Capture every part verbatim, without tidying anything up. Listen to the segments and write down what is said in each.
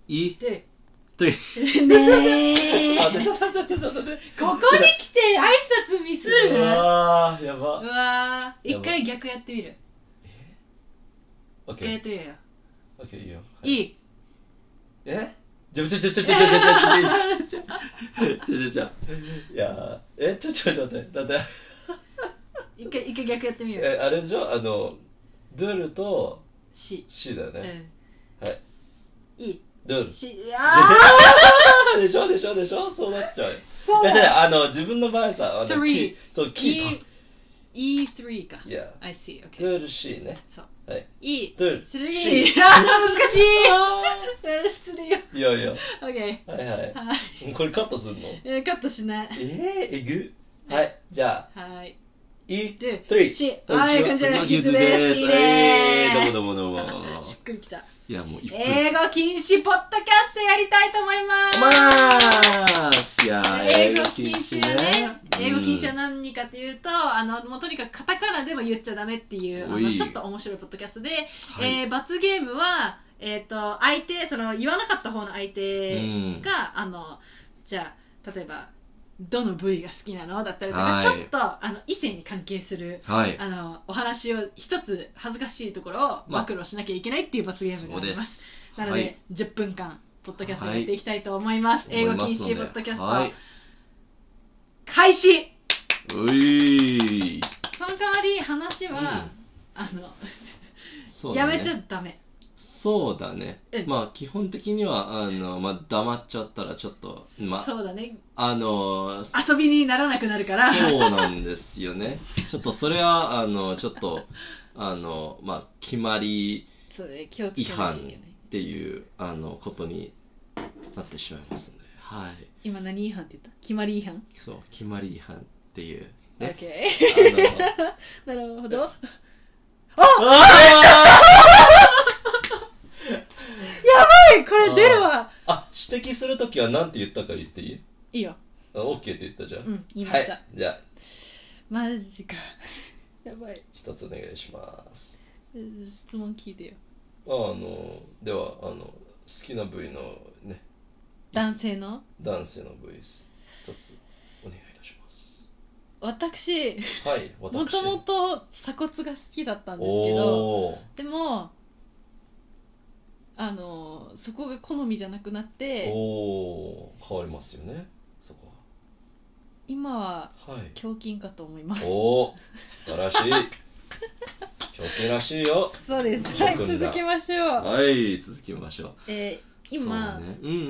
いでといねえあちょっと待ってちょっと待ってここに来て挨拶ミスる。 うわーやばうわー一回逆やってみる。 オッケー一回やってみるよ。 オッケーいいよいいえちょちょちょちょちょちょちょちょちょちょちょいやえちょちょちょ待ってだって一回一回逆やってみる。 えあれでしょあのドゥルと C C だよね、 うんはいいいドゥル C あでしょでしょでしょそうなっちゃうよそういやじゃああの自分の場合さあの Three キそうキー E イースリー か。 いや I see ド OK ゥル C ねそうはい E ドゥルスリー C あー難しいえー普通でいいよ。 いやいや OK はいはいはいこれカットすんのえーカットしない。 えー、えぐはいじゃあはいいでトリ C はいこんにちはヒズヒズですいいねーどうもどうもどうもしっくりきた。 いやもう一分英語禁止ポッドキャストやりたいと思いますまーすいや英語禁止はね、英語禁止はうん何かというと、あのもうとにかくカタカナでも言っちゃダメっていうあおいのちょっと面白いポッドキャストで、 はいえー罰ゲームは、えー、と相手その言わなかった方の相手が、 うんあのじゃあ例えばどの部位が好きなのだったりとか、 はいちょっとあの異性に関係するはいあのお話を一つ恥ずかしいところを暴露しなきゃいけないっていう罰ゲームがあります。なので、 はい、 じゅっぷんかんポッドキャストやっていきたいと思います、はい、英語禁止ポッドキャスト、 はい、 開始。 ういその代わり話は、うん、あのそう、ね、やめちゃダメ。 そうだね、 うん、 まあ基本的にはあの、まあ、黙っちゃったらちょっと、まあ、 そうだねあの遊びにならなくなるからそうなんですよねちょっとそれはあのちょっとあのまあ決まり違反っていうあのことになってしまいますので、はい。 今何違反って言った？決まり違反？ そう決まり違反っていうね。 OK なるほど。ああやばいこれ出るわ。 あ指摘するときは何て言ったか言っていい？ いいよ。 あ OK って言ったじゃん。 うん言いました。 はい、じゃあマジかやばい。 一つお願いします。 質問聞いてよ。 あのではあの好きな部位のね男性の男性の部位です一つお願いいたします。 私はい私もともと鎖骨が好きだったんですけどでもあのそこが好みじゃなくなってお変わりますよねそこは。 今ははい胸筋かと思います。 お素晴らしい胸筋らしいよ。 そうです。はい続けましょう。 はい続けましょう。 えー、今、 ねうんうんうん、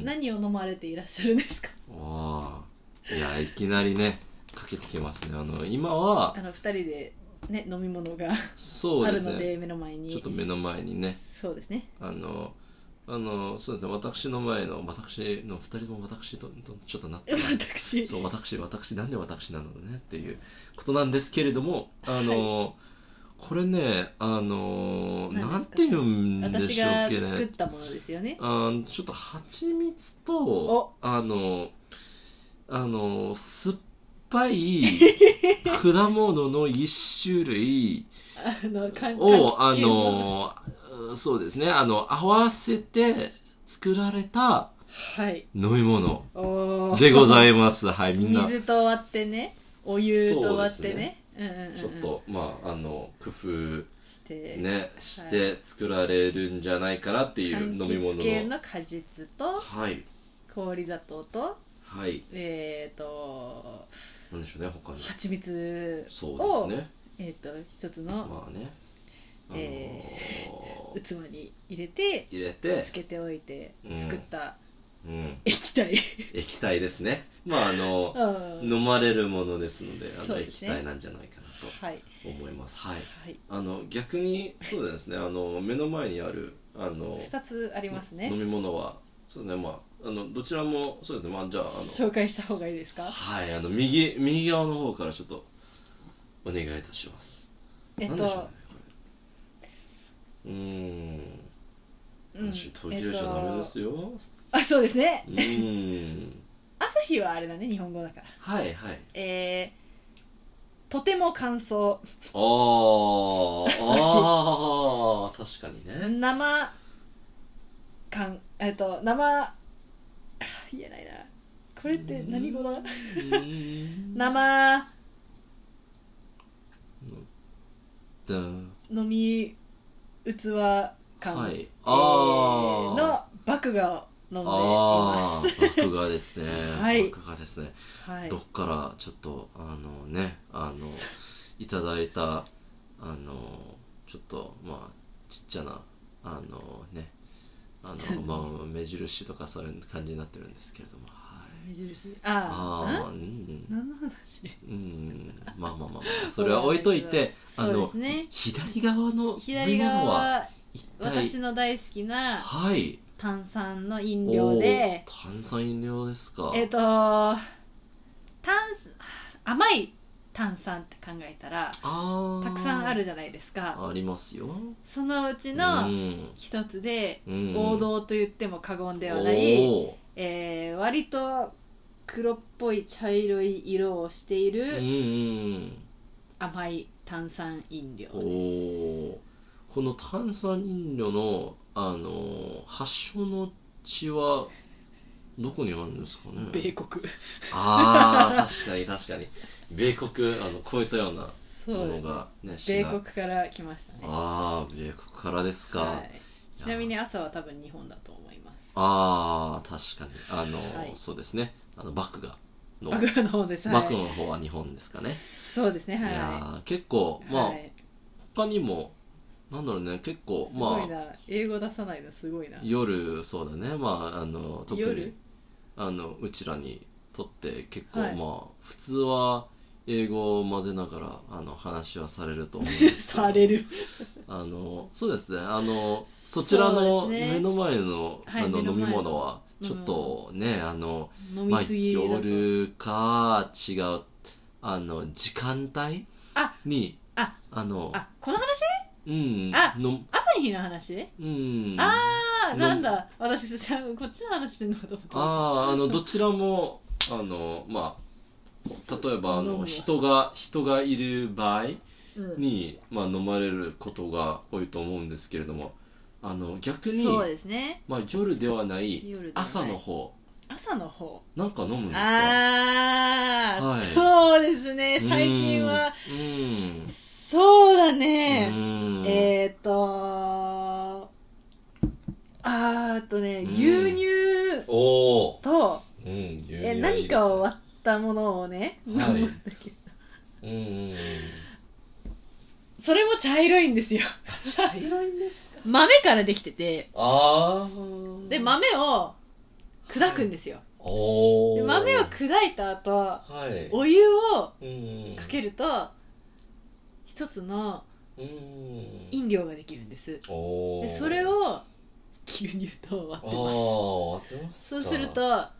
何を飲まれていらっしゃるんですか？ わあいやいきなりねかけてきますね。あの今はあのふたりでね飲み物がそうです、ね、 あるので目の前にちょっと目の前にねそうですねあのあのそうですね私の前の私のふたりとも私とちょっとなって私そう私私なんで私なのねっていうことなんですけれどもあの、はい、これねあのなんて言うんでしょうっけね私が作ったものですよね。 あちょっと蜂蜜とあのあの酸っぱい果物の一種類をあのそうですねあの合わせて作られた飲み物でございます。はい、みんな水と割ってねお湯と割ってねちょっとまああの工夫してねして作られるんじゃないかなっていう飲み物の柑橘系の果実と、はい、氷砂糖と、はい、えっ、ー、となんでしょうね他に蜂蜜をそうですねえっ、ー、と一つのまあねあのーえー、器に入れて入れてつけておいて作った、 うん、 液体液体ですね。まああの飲まれるものですのであの、ね、液体なんじゃないかなと思います。はい、はい、あの逆にそうですねあの目の前にあるあのふたつありますね飲み物はそうですねまああのどちらもそうですねまあじゃああの紹介した方がいいですか？ はいあの右右側の方からちょっとお願いいたします。 えっとなんでしょうねこれうーん私途切れちゃダメですよ、 えっと、あそうですねうーん朝日はあれだね日本語だからはいはいえー、とても乾燥ああ確かにね生かんえっと生言えないな、これって何語だ生飲み器感、はい、あーの麦芽を飲んでいます。 麦芽ですね、 はい、 麦芽ですね、はい、どっからちょっとあのねあのいただいたあのちょっとまあちっちゃなあのねあのまあ目印とかそういう感じになってるんですけれども、はい、 目印ああ、うん、何の話、 うん、まあまあまあ、まあ、それは置いといてあの、ね、左側の左側は私の大好きな炭酸の飲料で、 炭酸飲料ですか。 えっと炭甘い炭酸って考えたらたくさんあるじゃないですか。 ありますよ。 そのうちの一つで、うん、王道と言っても過言ではない、えー、割と黒っぽい茶色い色をしている甘い炭酸飲料です。 おこの炭酸飲料の、あの発祥の地はどこにあるんですかね。 米国。 ああ確かに確かに米国あのこういったようなものがね、 米国から来ましたね。 ああ米国からですか、はい、 ちなみに朝は多分日本だと思います。 ああ確かにあの、はい、そうですね、あの麦芽の麦芽の方です、 麦芽の方は日本ですかね。 そうですね、はい、 いや結構まあ、はい、他にもなんだろうね結構すごいな、まあ、英語出さないのすごいな。 夜そうだね、まああの特にあのうちらにとって結構、はい、まあ普通は英語を混ぜながらあの話はされると思うんですけどされるあのそうですね、あのそちらの目の前の、ね、あの飲み物はちょっとね、うん、あの飲みすぎだと、 まあ、夜か違うあの時間帯にああのあこの話うん、 あの朝日の話、 うん、 ああなんだ私じゃこっちの話してんのかと思った。 あああのどちらもあのまあ例えばあの人が人がいる場合に、うんまあ、飲まれることが多いと思うんですけれども、あの逆にそうですね、 まあ、夜ではない朝の方朝の方なんか飲むんですか。 ああ、はい、そうですね最近はうん、うんそうだねえっ、ー、とあーっとね牛乳と、 うん、牛乳え何かを割ったものをね飲むんだけど、 うん、 それも茶色いんですよ。 茶色いんですか。 豆からできてて、 あで豆を砕くんですよ、 はい、 で豆を砕いた後、はい、お湯をかけると一つの飲料ができるんです。でそれを牛乳と割ってます。 割ってますか。 そうすると、 はい、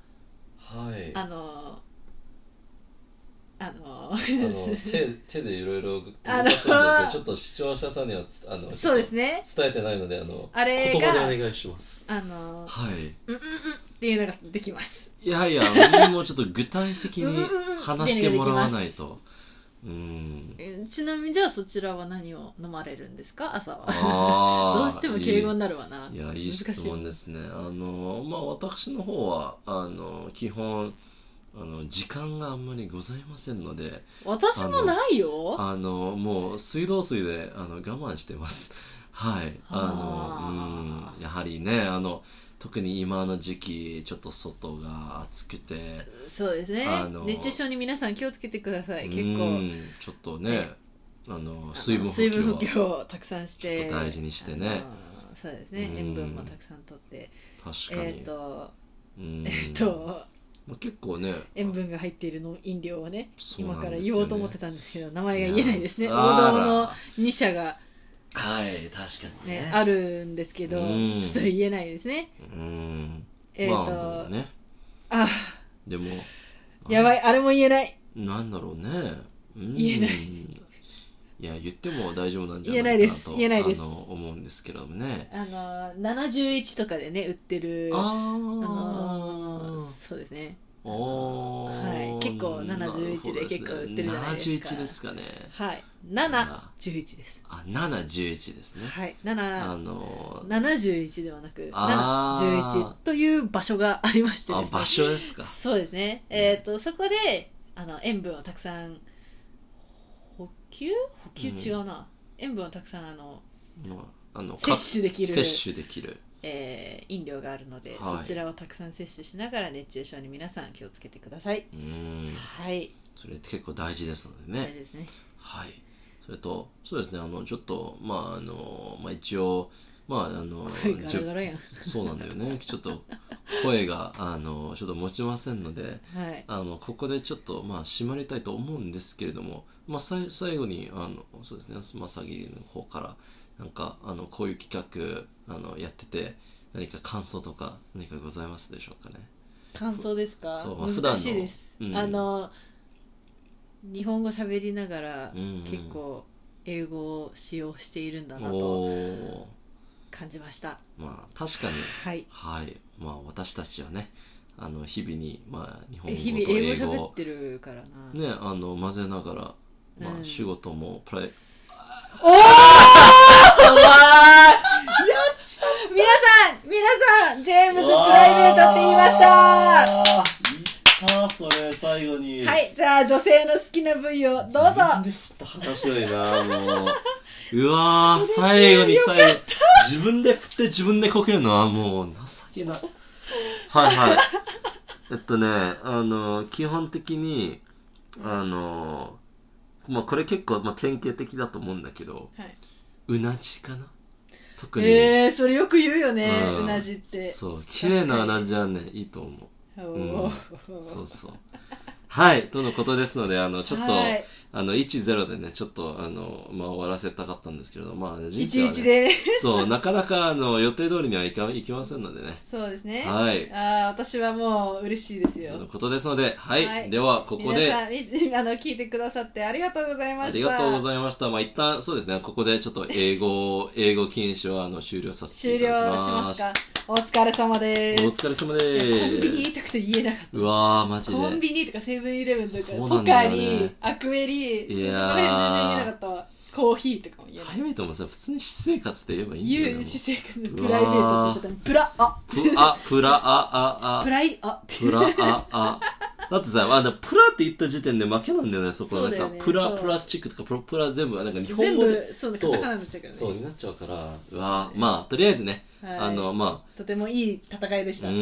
あのあのあの手, 手でいろいろ動かしてるのでちょっと視聴者さんにはあのそうですね伝えてないのであのあれが言葉でお願いします。 あのはい、 うんうんうんっていうのができます。 いやいやもうちょっと具体的に話してもらわないと。うんえちなみにじゃあそちらは何を飲まれるんですか朝は。どうしても敬語になるわな。 いやいい質問ですね。あのまあ私の方はあの基本あの時間があんまりございませんので。 私もないよ。 あのもう水道水であの我慢してます。はいあのうんやはりねあの特に今の時期ちょっと外が暑くてそうですね、熱中症に皆さん気をつけてください。結構ちょっとねあの水分補給を補給をたくさんして大事にしてね。 そうですね、塩分もたくさんとって確かにえっ、ー、とえっ、ー、と結構ね塩分が入っているの飲料をね今から言おうと思ってたんですけど名前が言えないですね。王道のに社がはい確かに ね, ねあるんですけどちょっと言えないですね。 うんえっ、ー、と、 まあね、 あでもやばいあれも言えない。 なんだろうね、うん、 言えない。 いや言っても大丈夫なんじゃないかなと言えないです。 あの思うんですけどもね。 あのななじゅういちとかでね売ってるあ、あのそうですねはい、結構ななじゅういちで結構売ってるじゃないですか。ななじゅういちですかね。はい、ななじゅういちです。 あ、ななじゅういちですね。 はい、なな、あのー、ななじゅういちではなくななじゅういちという場所がありましてですね。 あ、場所ですか。 そうですね。えっとそこであの塩分をたくさん補給補給違うな、うん、塩分をたくさんあの、まあ、あの摂取できる摂取できるえー、飲料があるので、はい、そちらをたくさん摂取しながら熱中症に皆さん気をつけてください。うん、はい、 それ結構大事ですのでね。 大事ですね。 はい。それとそうですね、あのちょっとまああのまあ一応まああのガラガラやん。 そうなんだよね。ちょっと声があのちょっと持ちませんので、はい、あのここでちょっとまあ締まりたいと思うんですけれども、まあ最最後にあのそうですね、まさぎの方からなんかあのこういう企画あのやってて何か感想とか何かございますでしょうかね。 感想ですか。そう、まあ、普段の難しいです、うん、あの日本語喋りながら、うんうん、結構英語を使用しているんだなと感じました。 まあ確かに、はい、はい、まあ私たちはね、あの日々にまあ日本語と英語を日々英語喋ってるからな。 ね、あの混ぜながら、まあ仕事もプライ、うん、おーやっちゃった。皆さん皆さんジェームズプライベートって言いました。 ああ、それ最後に。 はい、じゃあ女性の好きな部位をどうぞ。自分で振った話だよな、もう。うわー、最後に最後自分で振って自分でこけるのはもう情けない。はいはい。えっとね、あの基本的にあのまあこれ結構まあ典型的だと思うんだけど、はい、うなじかな。特に。 えー、それよく言うよね、うん、うなじって。 そう、綺麗なうなじはねいいと思う。うん、そうそうはいとのことですので、あのちょっと、はい、あのいちゼロでねちょっとあの、まあ、終わらせたかったんですけれど、まあ人生は、ね、いちいちでそうなかなかあの予定通りにはいかいきませんのでね。 そうですね。 はい。 あ、私はもう嬉しいですよ。 とのことですので、はい、はい、ではここで皆さんあの聞いてくださってありがとうございました。ありがとうございました。まあ一旦そうですね、ここでちょっと英語英語禁止はあの終了させていただきます。 終了しますか。お疲れ様です。 お疲れ様です。 コンビニ言いたくて言えなかった。 うわーマジで。 コンビニとかセブンイレブンとか、ね、ポカリ、アクエリ、 いやー、 そこら辺全然言えなかったわ。コーヒーとかも言えない。 プライベートもさ、普通に私生活って言えばいいんだよね。 言う、私生活、プライベートって言っちゃったの。プラ、あ。 プ、あ、プラ、あ、あ、あ。 プライ、あ。 プラ、あ、あ。だってさ、あのプラって言った時点で負けなんだよね、そこは。なんか、プラ、プラスチックとか、プラ、プラ全部、なんか日本語で。 全部、そうね、カタカナになっちゃうからね。 そう、になっちゃうから。うわまあ、とりあえずね。はい、あの、まあ。とてもいい戦いでした。うん、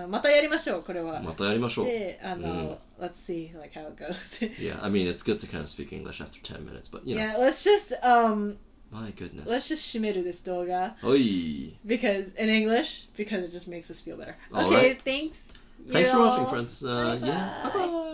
またやりましょう、これは。 またやりましょう。 で、あの、うん、let's see, like, how it goes. Yeah, I mean, it's good to kind of speak English after ten minutes, but, you know. Yeah, let's just, um, my goodness. Let's just 締めるthis 動画。 おい。 Because, in English, because it just makes us feel better. Okay, right. thanks. Thanks for watching, friends. Uh, yeah, bye bye.